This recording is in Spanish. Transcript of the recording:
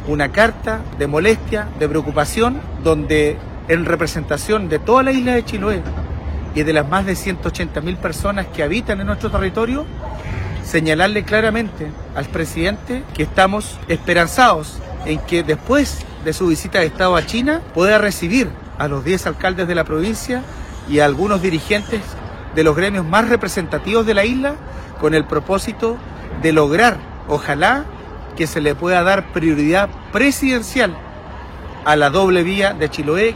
una carta de molestia, de preocupación, donde en representación de toda la isla de Chiloé y de las más de 180.000 personas que habitan en nuestro territorio, señalarle claramente al presidente que estamos esperanzados en que después de su visita de Estado a China pueda recibir a los 10 alcaldes de la provincia y a algunos dirigentes de los gremios más representativos de la isla con el propósito de lograr, ojalá, que se le pueda dar prioridad presidencial a la doble vía de Chiloé.